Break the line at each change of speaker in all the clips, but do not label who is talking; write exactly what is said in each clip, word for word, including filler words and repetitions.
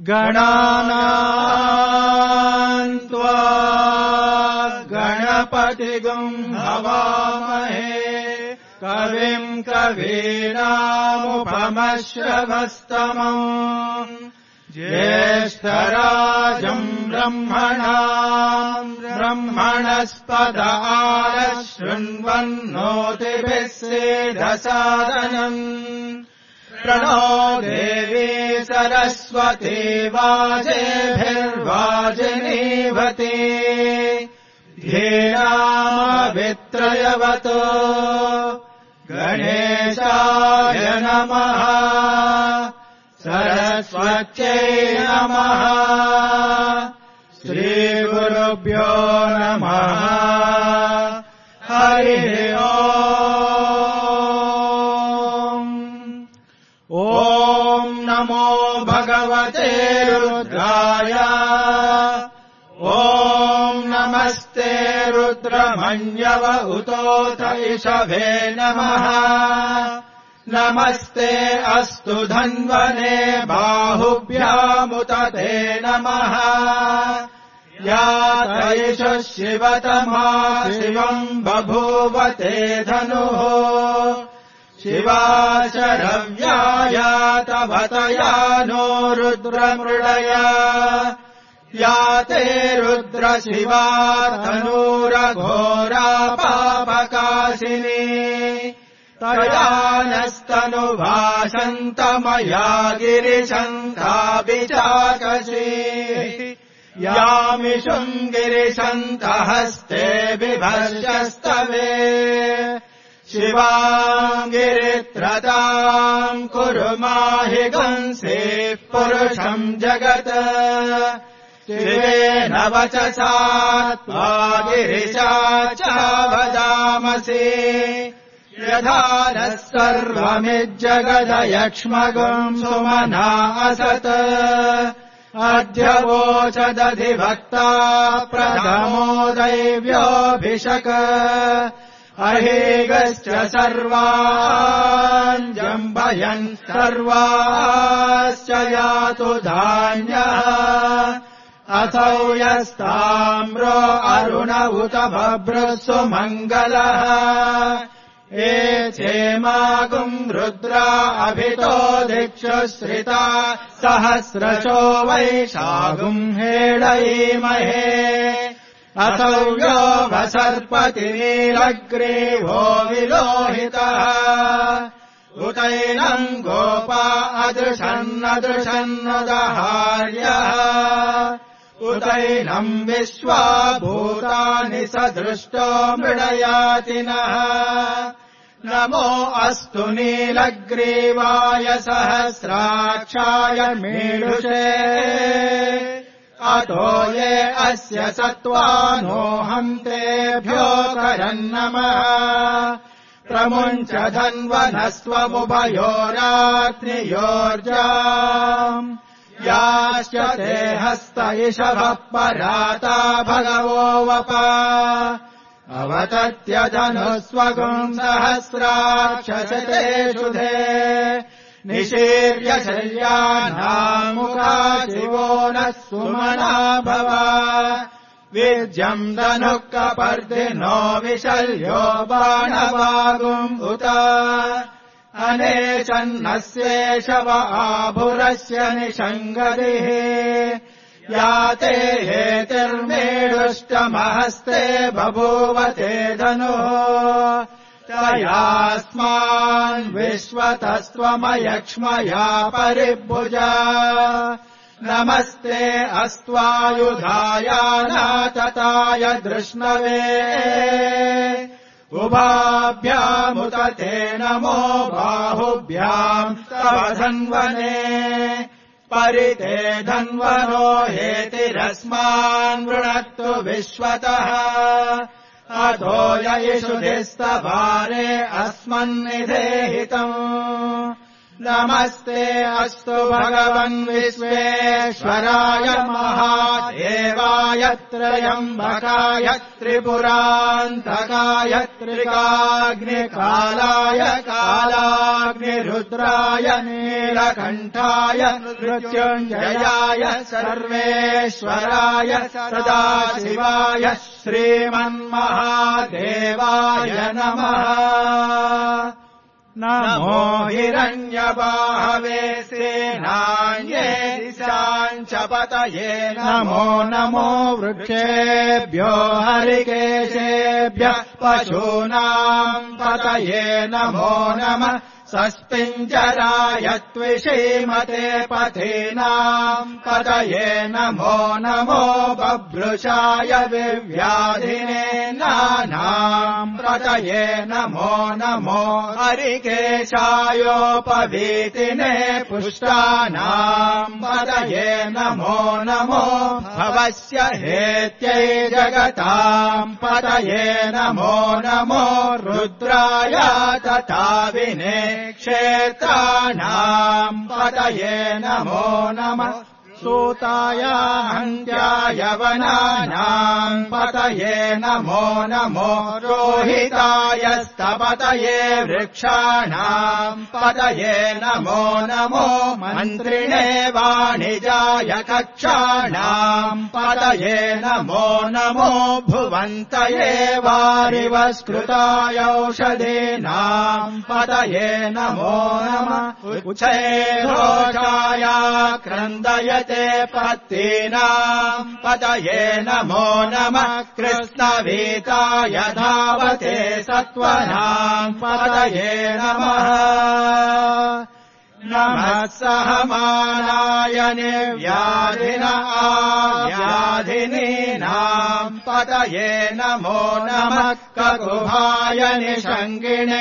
गणानाम् त्वा गणपतिगुम् हवामहे कविम् कवीनामुपमश्रवस्तमम् ज्येष्ठराजम् ब्रह्मणाम् ब्रह्मणस्पद आनशृण्वन्नोतिभिः सेदसादनम् प्रणो देवी सरस्वती वाजेभिर्वाजिनीवती धीरामवित्रयवतो गणेशाय नमः सरस्वत्यै नमः श्रीगुरुभ्यो नमः हरिः ओम् ॐ नमो भगवते रुद्राय ॐ नमस्ते रुद्रमन्यव उतोत इषभे नमः नमस्ते अस्तु धन्वने बाहुभ्यामुत ते नमः यातैष शिवतमा शिवम् बभूवते धनुः शिवा शरव्यायातवतया नो रुद्रमृडया याते रुद्रशिवा तनूरघोरा पापकाशिनी तया नस्तनुभाषन्तमया गिरिशन्ताभिचाकशी यामिषुम् गिरिशन्तहस्ते बिभर्षस्तवे शिवाम् गिरित्रताम् कुरु माहि गंसेः पुरुषम् जगत् शिवेन वचसा त्वा गिरिशा च वदामसि यथा नः सर्वमिज्जगदयक्ष्मगुम् सुमना असत् अद्य वोचदधिभक्ता प्रथमो दैव्योऽभिषक अहेगश्च सर्वान् जम्भयन् सर्वाश्च यातु धान्यः असौ यस्ताम्रो अरुण उत बभ्रः सुमङ्गलः एचेमागुम् रुद्रा अभितो दिक्षुश्रिता सहस्रशो वैशागुम् हेळयीमहे असौ यो वसर्पतिनीलग्रीवो विलोहितः उतैनम् गोपा अदृशन्नदृशन्नुदहार्यः उतैनम् विश्वा भूतानि सदृष्टो मृडयातिनः नमो अस्तु नीलग्रीवाय सहस्राक्षाय मीढुषे अतो ये अस्य सत्त्वानोऽहम् तेभ्यो करन्नमः प्रमुञ्च धन्वनस्त्वमुभयोरात्रियोर्जाम् याश्च ते हस्त इषभः पराता भगवो वप अवतत्यधनुस्वगुम् सहस्राक्षसते शुधे निशीर्य शल्यानामुखा शिवो नः सुमना भव वीर्यम् धनुः कपर्दिनो विशल्यो बाणवागुम् उत अनेशन्नस्येषव आभुरस्य निषङ्गदिः याते हेतिर्मेढुष्टमहस्ते बभूवते धनुः तयास्मान् विश्वतस्त्वमयक्ष्मया परिभुजा नमस्ते अस्त्वायुधायानातताय धृष्णवे उभाभ्यामुत ते नमो बाहुभ्याम् तव धन्वने परिते धन्वनो हेतिरस्मान् वृणक्तु विश्वतः अथो ययिषुधिस्तभारे अस्मन्निधेहितम् नमस्ते अस्तु भगवन् विश्वेश्वराय महादेवाय त्र्यम्बकाय त्रिपुरान्तकाय त्रिकाग्निकालाय कालाग्निरुद्राय नीलकण्ठाय मृत्युञ्जयाय सर्वेश्वराय सदाशिवाय श्रीमन्महादेवाय नमः। नमो हिरण्यबाहवे सेनान्ये दिशाञ्च पतये नमो नमो वृक्षेभ्यो हरिकेशेभ्यः पशूनाम् पतये नमो नमः। सस्पिञ्जराय त्विषीमते पथीनाम् पतये नमो नमो बभ्रुषाय विव्याधिने नानाम् पतये नमो नमो हरिकेशायोपवीतिने पुष्टानाम् पतये नमो नमो भवस्य हेत्यै जगताम् पतये नमो नमो रुद्राय तथा विने क्षेत्राणाम् पतये नमो नमः। सूताय हन्त्याय वनानाम् पतये नमो नमो रोहिताय स्तपतये वृक्षाणाम् पतये नमो नमो मन्त्रिणे वाणिजाय कक्षाणाम् पतये नमो नमो भुवन्तये वारिवस्कृताय औषधीनाम् पतये नमो नमः। उच्छेदोषाय क्रन्दयते पत्तीनाम् पतये नमो नमः। कृष्णवीताय धावते सत्त्वनाम् पतये नमः। नमः सहमानाय निर्व्याधिन आव्याधिनीनाम् पतये नमो नमः। ककुभाय निषङ्गिणे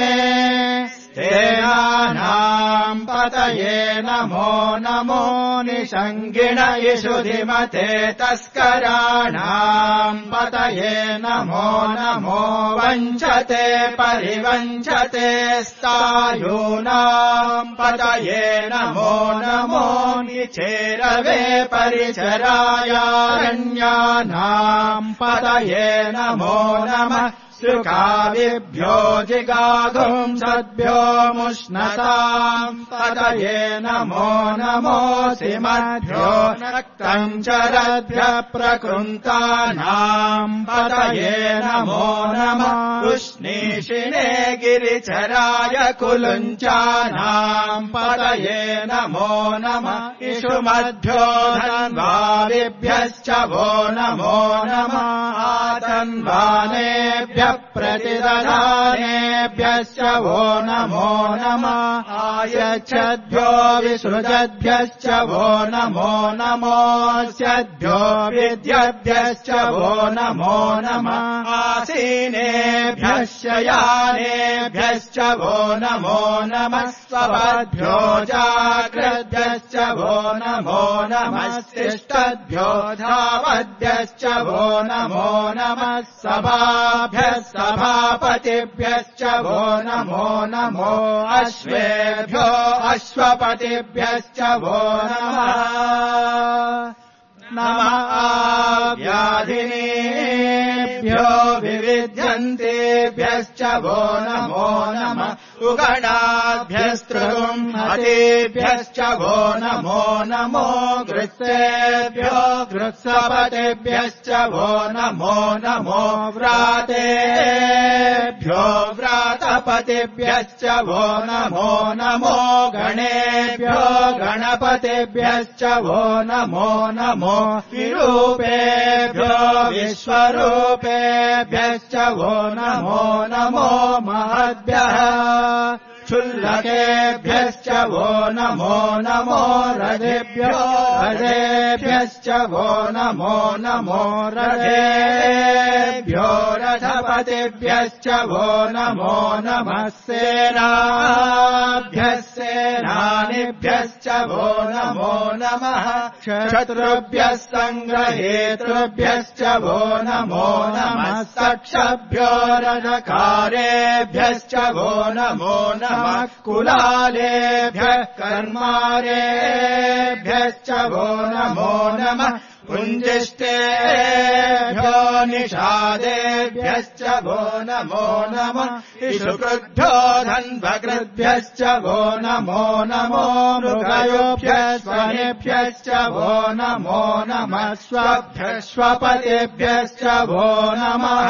तेनानाम् पतये नमो नमो निषङ्गिण इषुधिमते तस्कराणाम् पतये नमो नमो वञ्चते परिवञ्चते स्थायूनाम् पतये नमो नमो निचेरवे परिचरायारण्यानाम् पतये नमो नमः। सुकाविभ्यो जिगाघुंसद्भ्यो मुष्णताम् पतये नमो नमो सिमद्भ्यो नक्तम् चरद्भ्यः प्रकृन्तानाम् पतये नमो नमः। उष्णीषिणे गिरिचराय कुलुञ्चानाम् पतये नमो नमः। इषुमद्भ्यो धन्वादिभ्यश्च वो नमो नमः। आतन्वानेभ्यः प्रतिदधानेभ्यश्च वो नमो नमः। आयच्छद्भ्यो विसृजद्भ्यश्च वो नमो नमोऽस्यद्भ्यो विद्यद्भ्यश्च वो नमो नमः। आसीनेभ्यः शयानेभ्यश्च वो नमो नमः। स्वपद्भ्यो जाग्रद्भ्यश्च वो नमो नमः। शिष्टद्भ्यो धावद्भ्यश्च वो नमो नमः। सभाभ्यः सभापतिभ्यश्च वो नमो नमो। अश्वेभ्यो अश्वपतिभ्यश्च वो नमः। नमः आव्याधिनेभ्यो विविध्यन्तेभ्यश्च वो नमो नमः। उगणाभ्यस्त्रुगुंहतेभ्यश्च वो नमो नमो। गृत्सेभ्यो गृत्सपतेभ्यश्च वो नमो नमो। व्रातेभ्यो व्रातपतिभ्यश्च वो नमो नमो। गणेभ्यो गणपतिभ्यश्च वो नमो नमो। विरूपेभ्यो विश्वरूपेभ्यश्च वो नमो नमो। महद्भ्यः क्षुल्लकेभ्यश्च वो नमो नमो। रथेभ्यो रथेभ्यश्च वो नमो नमो। रथेभ्यो रथपतिभ्यश्च सेनापतिभ्यश्च वो नमो नमः सेनाभ्यः सेनानिभ्यश्च वो नमो नमः शत्रुभ्यः सङ्ग्रहेतृभ्यश्च वो नमो नमः सक्षभ्यो रजकारेभ्यश्च वो नमो नमः कुलालेभ्यः कर्मारेभ्यश्च वो नमो नमः पुञ्जिष्टेभ्यो निषादेभ्यश्च वो नमो नमः इषुकृभ्यो धन्वकृभ्यश्च वो नमो नमो मृगयोभ्यश्वनेभ्यश्च वो नमो नमः स्वभ्यश्वपतेभ्यश्च वो नमः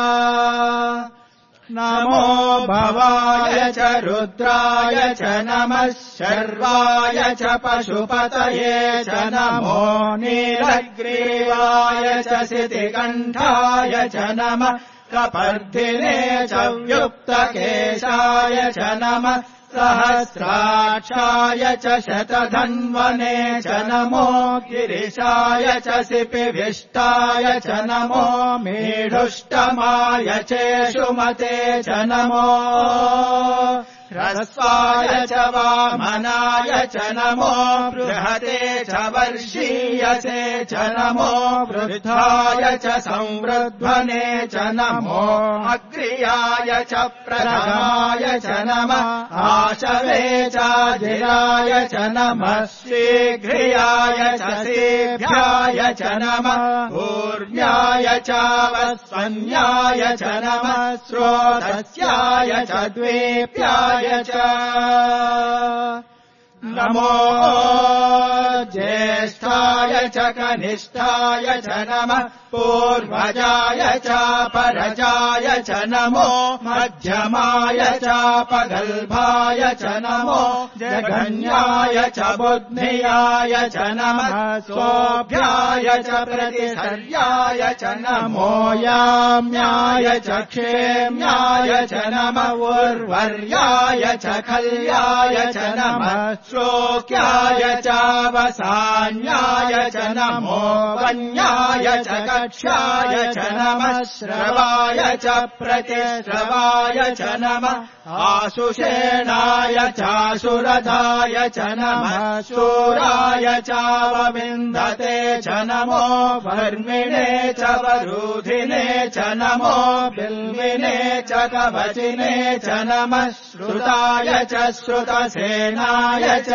नमो भवाय च रुद्राय च नमः शर्वाय च पशुपतये च नमो नीलग्रीवाय च सितिकण्ठाय च नमः कपर्दिने च व्युक्तकेशाय च नमः सहस्राक्षाय च शतधन्वने च नमो गिरिशाय च सिपिविष्टाय च नमो मेढुष्टमाय चेषुमते च नमो ह्रस्वाय च वामनाय च नमो बृहते च वर्षीयसे च नमो वृद्धाय च संवृध्वने च नमो अग्र्याय च प्रथमाय च नमः आशवे चाजिराय च नमः शीघ्रियाय च सेभ्याय च नमः ऊर्म्याय चावस्वन्याय च नमः स्रोतस्याय च द्वीप्याय च नमो ज्येष्ठाय च कनिष्ठाय च नमः पूर्वजाय च परजाय च नमो मध्यमाय च पगल्भाय च नमो जघन्याय च बुद्धियाय च नमः सोऽभ्याय च प्रतिसर्याय च नमो याम्याय च क्षेम्याय च नमः उर्वर्याय च खल्याय च नमः श्लोक्याय चावसान्याय च नमो वन्याय च कक्ष्याय च नमः श्रवाय च प्रतिश्रवाय च नमः आशुषेणाय चाशुरथाय च नमः शूराय चावविन्दते च नमो वर्मिणे च वरूधिने च नमो बिल्विने च कवचिने च नमः श्रुताय च श्रुतसेनाय च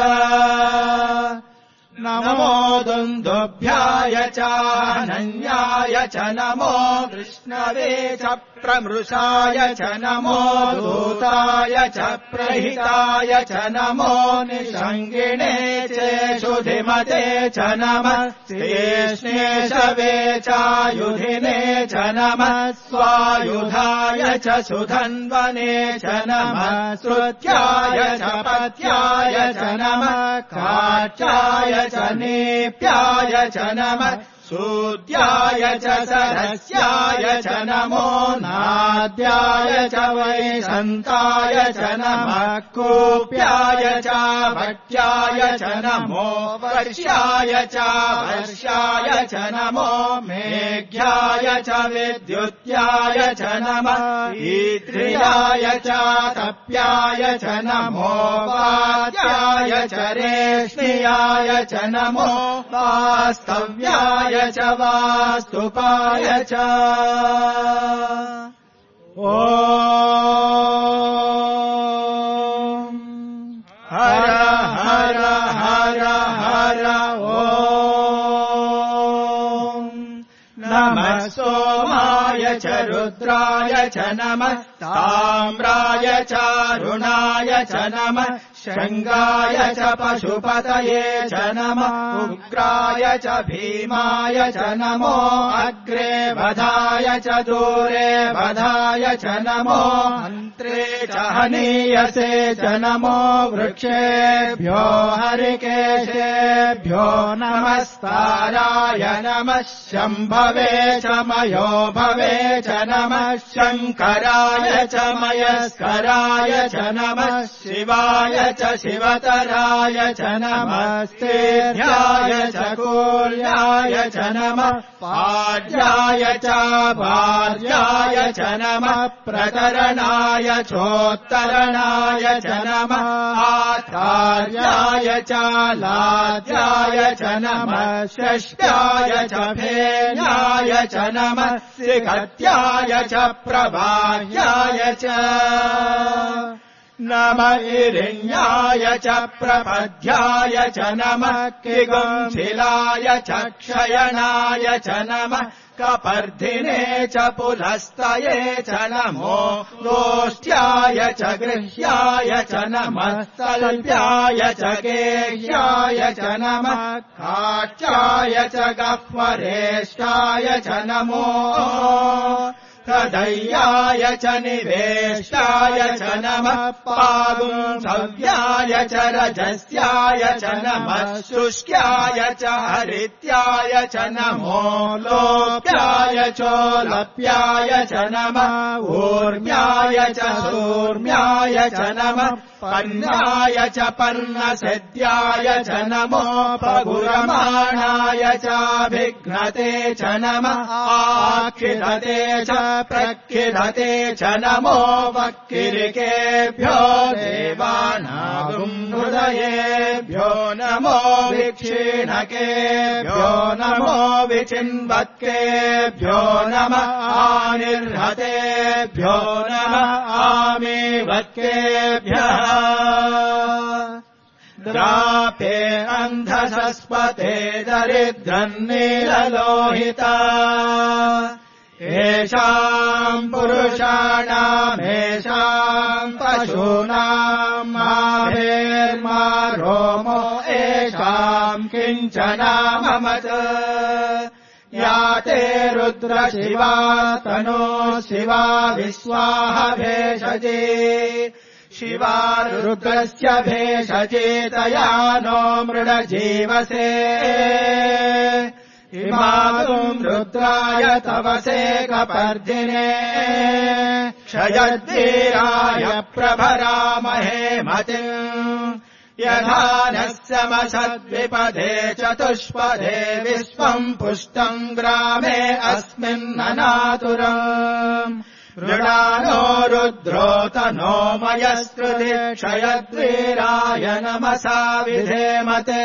नमो दुन्दुभ्याय चानन्याय च नमो कृष्णवे च प्रमृषाय च नमो दूताय च प्रहिताय च नमो निषङ्गिणे चेषुधिमते च नमः शेष्णेशवे चायुधिने च नमः स्वायुधाय च सुधन्वने च नमः श्रुत्याय च पत्याय च नमः काच्याय च नेप्याय च नमः सूद्याय च सरस्याय च नमो नाद्याय च वैशन्ताय च नमः कूप्याय च भट्याय च नमो वर्ष्याय च वर्ष्याय च नमो मेघ्याय च विद्युत्याय च नमः ईद्रियाय च तप्याय च नमो वात्याय च रेष्म्याय च नमो वास्तव्याय च वास्तुपाय च ॐ हर हर हर हर ॐ नमः सोमाय च रुद्राय च नमः ताम्राय चारुणाय च नमः शृङ्गाय च पशुपतये च नमः उग्राय च भीमाय च नमो अग्रे वधाय च दूरे वधाय च नमो अन्त्रे च हनीयसे च नमो वृक्षेभ्यो हरिकेशेभ्यो नमस्ताराय नमः शम्भवे च मयो भवे च नमः शङ्कराय च मयस्कराय च नमः शिवाय च शिवतराय च नमः स्तेभ्याय च कूल्याय च नमः पाड्याय च भार्याय च नमः प्रतरणाय चोत्तरणाय च नमः आचार्याय च लाद्याय च नमः षष्ट्याय च फेन्याय च नमः सिकत्याय च प्रवाह्याय च नमः इरिण्याय च प्रपद्याय च नमः किगुंशिलाय च क्षयणाय च नमः कपर्धिने च पुलस्तये च नमो लोष्ट्याय च गृह्याय च नमः तल्प्याय च गेह्याय च नमः काट्याय च गह्वरेष्टाय च नमो हृदयाय च निवेष्टाय च नमः पागुंसव्याय च रजस्याय च नमः शुष्क्याय च हरित्याय च नमो लोप्याय चोलप्याय च नमः ऊर्म्याय च सूर्म्याय च नमः पन्नाय च पर्णसिद्ध्याय च नमो पगुरमाणाय चाभिघ्नते च नमः आक्षिधते च प्रक्षिधते च नमो वक्किरिकेभ्यो देवानागुं हृदयेभ्यो नमो विक्षीणकेभ्यो नमो विचिन्वत्केभ्यो नमः आनिर्हतेभ्यो नमः आमीवत्केभ्यः द्रापे अन्धसस्पते दरिद्रन्नीललोहिता येषाम् पुरुषाणामेषाम् पशूनाम् माभेर्मा रोमो येषाम् किञ्चनाममत् या ते रुद्रशिवा तनो शिवा विश्वाह भेषजे शिवा रुद्रस्य भेषजेतया नो मृडजीवसे इमागुम् रुद्राय तवसे कपर्दिने क्षयद्वीराय प्रभरामहे मतिम् यथा नस्यमसद्विपदे चतुष्पदे विश्वम् पुष्टम् ग्रामे अस्मिन्ननातुरम् मृडानो रुद्रोतनो मयस्कृति क्षयद्वीराय नमसा विधेमते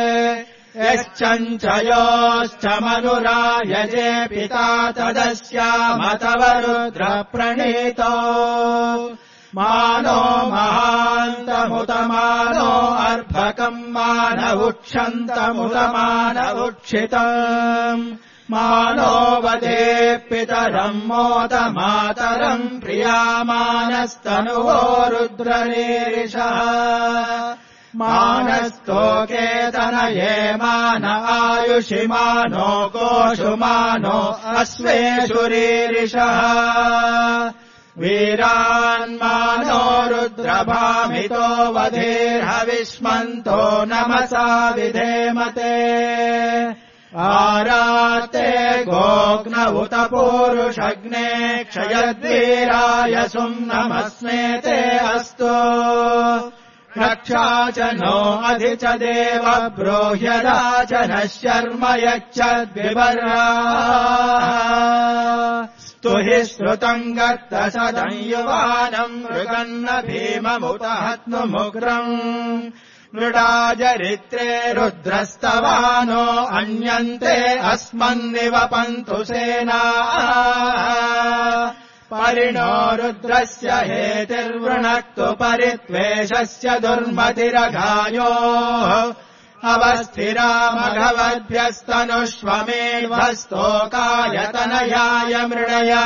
यश्चञ्चयोश्च मनुरायजे पिता तदस्यामतव रुद्रप्रणीतो मानो महान्तमुतमानो अर्भकम् मानवुक्षन्तमुतमानवुक्षितम् मानो वदे पितरम् मोदमातरम् प्रियामानस्तनुवो रुद्रनीरिषः मानस्तोकेतनये मान आयुषिमानो गोषुमानो अश्वेषुरीरिषः वीरान्मानो रुद्रभामितो वधेर्हविष्मन्तो नमसा विधेमते आराते गोग्न उत पूरुषग्ने क्षयद्वीराय सुम्नमस्मेते अस्तु रक्षा च नो अधि च देव ब्रूह्यदा च नः शर्म यच्छद्विवर्राः स्तुहि श्रुतम् गर्तसदम् युवानम् मृगन्न भीममुत हत्नुमुग्रम् मृडाजरित्रे रुद्रस्तवानो अन्यन्ते अस्मन्निवपन्तु सेनाः परिणो रुद्रस्य हेतिर्वृणक्तु परित्वेषस्य दुर्मतिरघायोः अवस्थिरामघवद्भ्यस्तनुष्वमेध्वस्तोकायतनयाय मृडया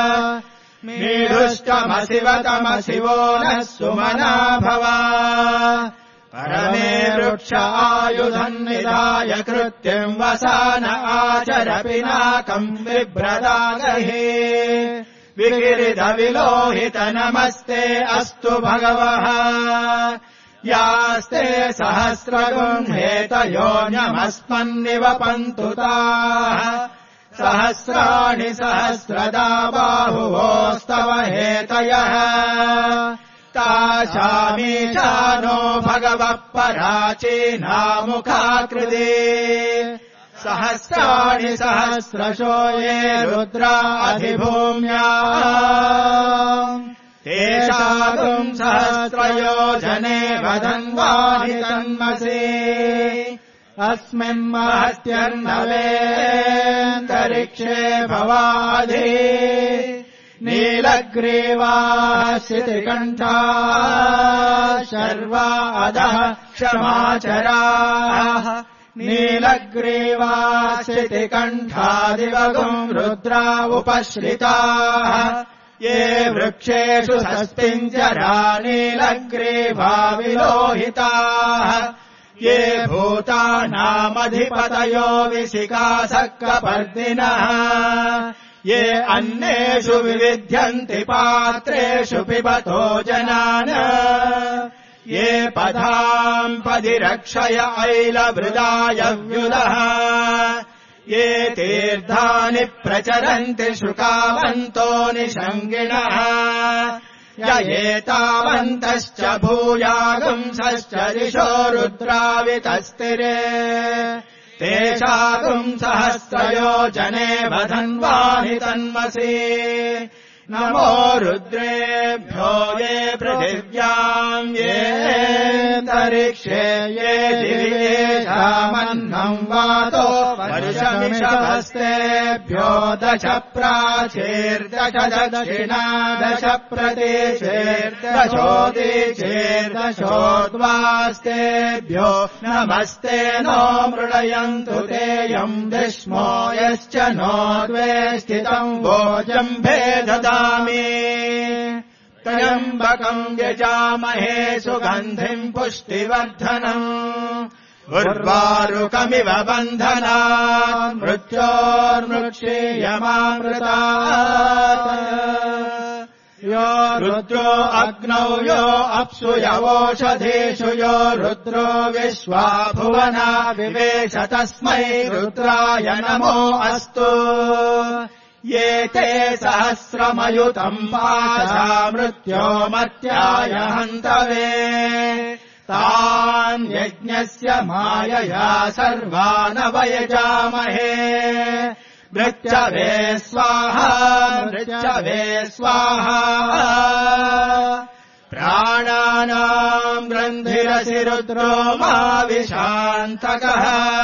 मीढुष्टमशिवतमशिवो नः सुमना भवा परमे वृक्ष आयुधन्निधाय कृत्यम् वसान आचर पिनाकम् बिभ्रदागहे विगिरिधविलोहित नमस्ते अस्तु भगवः यास्ते सहस्रगुम् हेतयोऽन्यमस्मन्निवपन्तु ताः सहस्राणि सहस्रदा बाहुवोस्तव हेतयः तासामीशानो भगवः पराचीनामुखाकृते सहस्राणि सहस्रशो ये रुद्रा अधिभूम्याः वधन्वानि तन्मसि अस्मिन्महत्यर्णवेऽन्तरिक्षे भवाधि नीलग्रीवाः शितिकण्ठाः शर्वा अधः क्षमाचराः नीलग्रीवाः शितिकण्ठादिवगुम् रुद्रा उपश्रिताः ये वृक्षेषु सस्तिञ्जरा नीलग्रीवा विलोहिताः ये भूतानामधिपतयो विशिखासक्कपर्दिनः ये अन्नेषु विविध्यन्ति पात्रेषु पिबतो जनान् ये पदाम् पदि रक्षय ऐलवृदायव्युदः ये तीर्थानि प्रचरन्ति शुकावन्तो निषङ्गिणः य एतावन्तश्च भूयागुंसश्च दिशो रुद्रावितस्तिरे तेषागुम् सहस्रयोजने वधन्वानि तन्मसि नमो रुद्रेभ्यो ये पृथिव्याम् येऽन्तरिक्षे ये दिव्येषामन्नम् वातो वर्षमिषभस्तेभ्यो दश प्राचीर्दश दक्षिणा दश प्रदेशेर्दशोदीचेर्दशोद्वास्तेभ्यो नमस्ते नो मृडयन्तु तेयम् दिश्मो यश्च नो द्वेष्टितम् भोजम्भे ददा त्र्यम्बकम् यजामहे सुगन्धिम् पुष्टिवर्धनम् उर्वारुकमिव बन्धनात् मृत्योर्मृक्षीयमामृतात् यो रुद्रो अग्नौ यो अप्सु यवोषधीषु यो रुद्रो विश्वा भुवना विवेश तस्मै रुद्राय नमो अस्तु ये ते सहस्रमयुतम् पाशा मृत्योमर्त्याय हन्तवे तान् यज्ञस्य मायया सर्वानवयजामहे मृत्यवे स्वाहा मृत्यवे स्वाहा प्राणानाम् रन्धिरसि रुद्रो मा विशान्तकः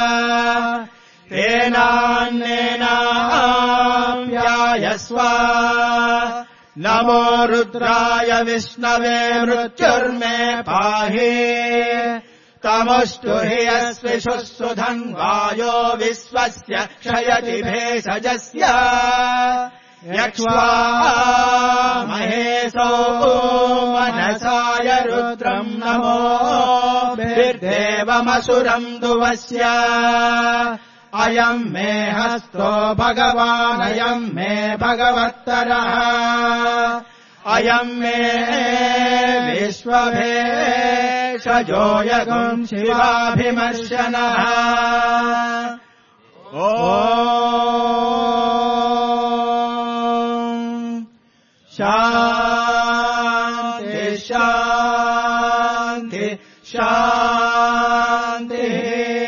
तेनान्नेनाप्यायस्व नमो रुद्राय विष्णवे मृत्युर्मे पाहि तमुष्टु हि यस्विषुः सुधन्वायो विश्वस्य क्षयति भेषजस्य यक्ष्वा महेशो मनसाय रुद्रम् नमो भिर्देवमसुरम् दुवस्य अयम् मे हस्तो भगवानयम् मे भगवत्तरः अयम् मे विश्वभेषजोऽयगुम् शिवाभिमर्शनः ॐ शान्ति शान्ति शान्तिः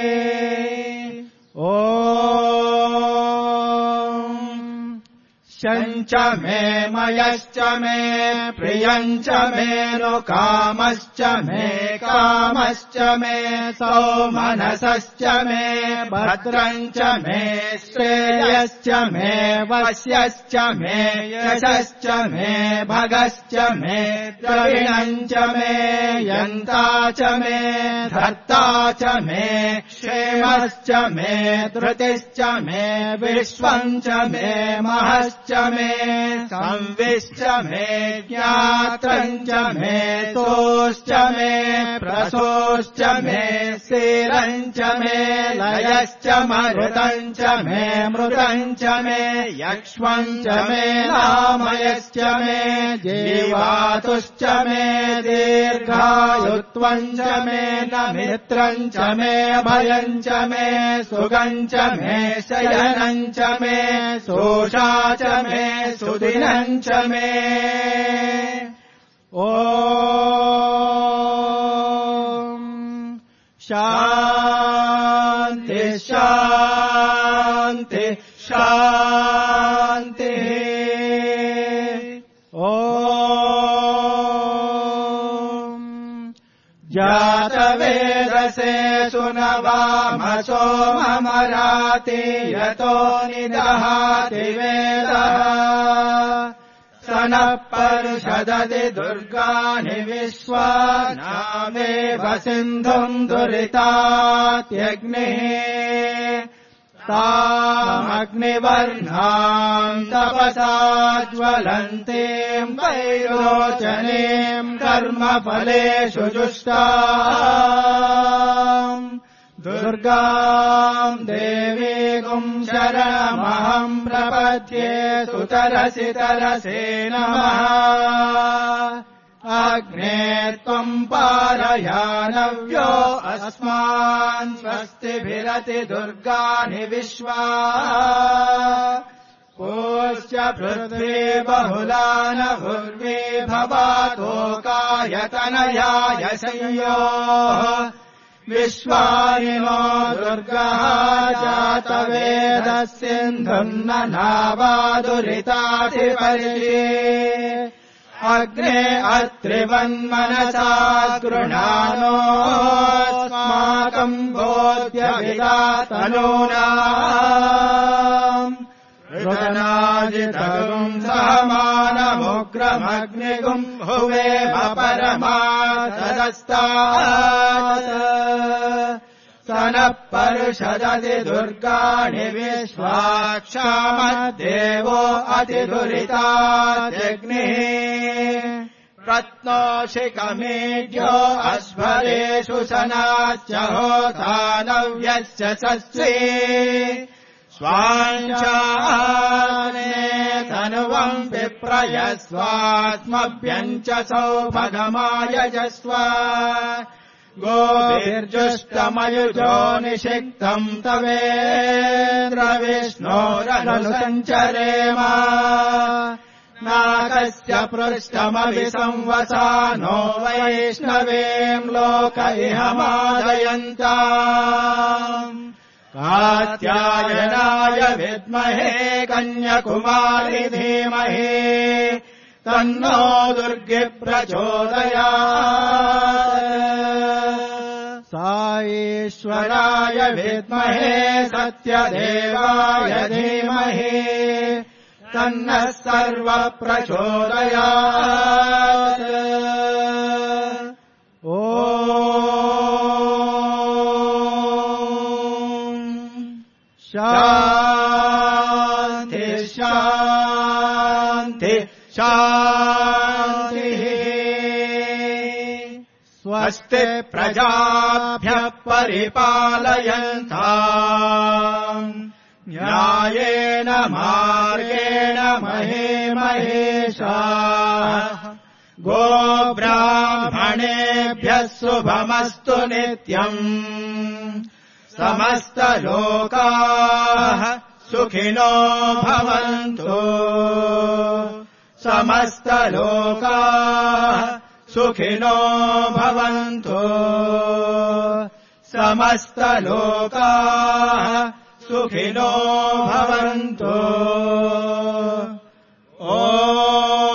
शञ्च मे मयश्च मे प्रियञ्च मे नु कामश्च मे कामश्च मे सौमनसश्च मे भद्रञ्च मे श्रेयश्च मे वश्यश्च मे यशश्च मे भगश्च मे द्रविणञ्च मे यन्ता च मे धर्ता च मे क्षेमश्च मे धृतिश्च मे विश्वम् च मे महश्च मे संविश्च मे ज्ञात्रम् च मे सोश्च मे प्रसोश्च मे सीरम् च मे लयश्च मरुतम् च मे मृतम् च मे यक्ष्मम् च मे नामयश्च मे जीवातुश्च मे दीर्घायुत्वम् च मे नमित्रम् च मे भयम् च मे सुगम् च मे शयनम् च मे सोषा च मे सुदिनम् च मे ॐ शान्ति शान्ति शान्तिः ॐ जातवेदसे सुनवामसो ममराति यतो निदहाति वेदः स नः पर्षदति दुर्गाणि विश्वा नामेव सिन्धुम् दुरितात्यग्निः तामग्निवर्णाम् तपसा ज्वलन्तीम् वैरोचनीम् कर्मफलेषु जुष्टाम् दुर्गाम् देवीगुम् शरणमहम् प्रपद्ये सुतरसि तरसे नमः अग्ने त्वम् पारयानव्यो अस्मान् स्वस्तिभिरति दुर्गाणि विश्वा पूष्य पृथ्वी बहुला न भुर्वी भवातोकायतनयाय संयोः विश्वानि नो दुर्गः जातवेदः सिन्धुम् न नावादुरिताधिपर्षि अग्ने अत्रिवन्मनसा गृणानोऽस्माकम् बोध्यविदातनूनाम् ऋतनाजितगुम् सहमानमुग्रमग्निगुम् हुवेम परमादस्तात् स नः पर्षदति दुर्गाणि विश्वाक्षामद्देवो अतिदुरितात्यग्निः रत्नोषिकमेढ्यो अश्वरेषु सनाश्च होतानव्यश्च सस्ये स्वाञ्चाने तनुवम् विप्रयस्वात्मभ्यम् च सौभगमायजस्व गोभिर्जुष्टमयुजो निषिक्तम् तवेन्द्र विष्णोरनुसञ्चरेम नागस्य पृष्ठमभि संवसानो वैष्णवीम् लोक इह मादयन्ताम् कात्यायनाय विद्महे कन्याकुमारी धीमहि तन्नो दुर्गे प्रचोदयात् सा ईश्वराय विद्महे सत्यदेवाय धीमहि तन्नः सर्व प्रचोदयात् ॐ शान्ति शान्ति शान्तिः स्वस्ति प्रजाभ्यः परिपालयन्ताम् न्यायेन मार्गेण महीमहेशाः गोब्राह्मणेभ्यः शुभमस्तु नित्यम् समस्तलोकाः सुखिनो भवन्तु समस्तलोकाः सुखिनो भवन्तु समस्तलोकाः सुखिनो भवन्तु। ओ